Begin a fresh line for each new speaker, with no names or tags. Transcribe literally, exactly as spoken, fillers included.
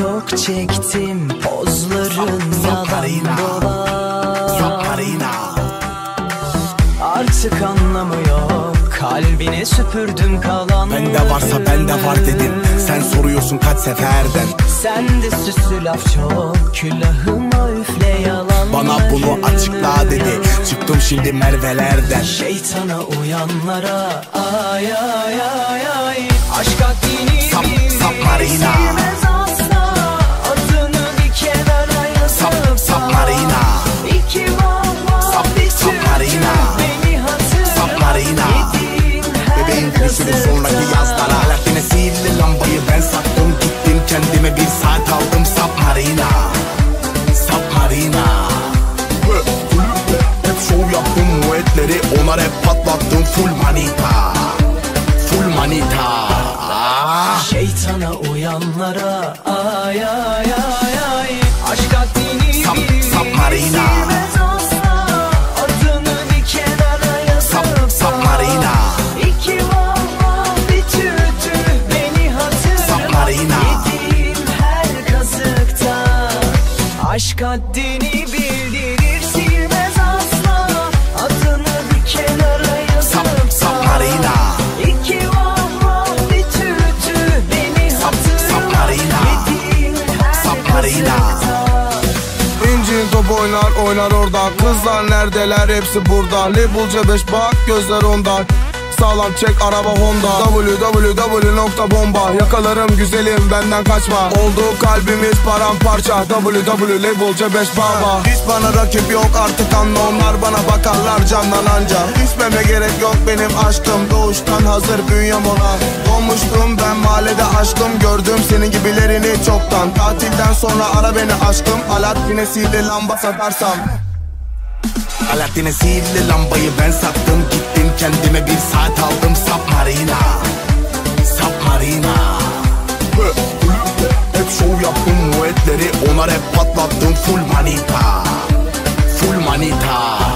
çok çektim, pozların yalan dolan. Artık anlamı yok, kalbine süpürdüm kalanları.
Bende varsa bende var dedin, sen soruyorsun kaç seferden.
Sende süslü laf çok, külahıma üfle yalanları.
Bana bunu açıkla dedi, çıktım şimdi Merve'lerden.
Şeytana uyanlara ay ay ay ay. Aşk haddini
Sap, sap Marina.
bilmez asla. Adını bir kenara yazıp
Sap, sap Marina.
İki valla
Sap,
bir
sap
türlü
Marina.
beni hatırla.
Sap Marina.
Yediğin her
Bebeğim kışının sonraki yazlara Alaaddin'e sihirli lambayı ben sattım. Gittim kendime bir saat aldım. Sap Marina. Sap Marina. Hep şov yaptım bu etleri, ona rap patlattım. Full manita. Full manita.
Şeytana uyanlara ay ay ay ay. Aşk haddini
Sap,
bilmez
sap Marina.
asla. Adını bir kenara yazıp
Sap, sap Marina.
İki valla bir tütü beni hatırla.
Sap Marina.
Yediğim her kazıkta aşk haddini bildirir, silmez asla. Adını bir kenara yazıp
Sap, sap Marina.
İki valla bir tütü beni
Sap,
hatırla.
sap Marina.
Yediğim her
Sap Marina.
kazıkta.
İncin top oynar oynar orada. Kızlar neredeler, hepsi burada. Labelce beş bak gözler ondan. Sağlam çek araba Honda. W W W nokta bomba. Yakalarım güzelim benden kaçma. Oldu kalbimiz paramparça. W W Labelce beş baba. Hiç bana rakip yok artık anla, onlar bana bakarlar candan anca. İsmeme gerek yok benim aşkım, doğuştan hazır bünyem ona. Doğmuştum ben mahallede aşkım, gördüm senin gibilerini çoktan. Tatilden sonra ara beni aşkım, Alaaddin'e sihirli lamba satarsam.
Alaaddin'e sihirli lambayı ben sattım. Gittim kendime bir saat aldım. Sap Marina. Sap Marina. Hep şov yaptım bu etleri, ona rap patlattım. Full manita. Full manita.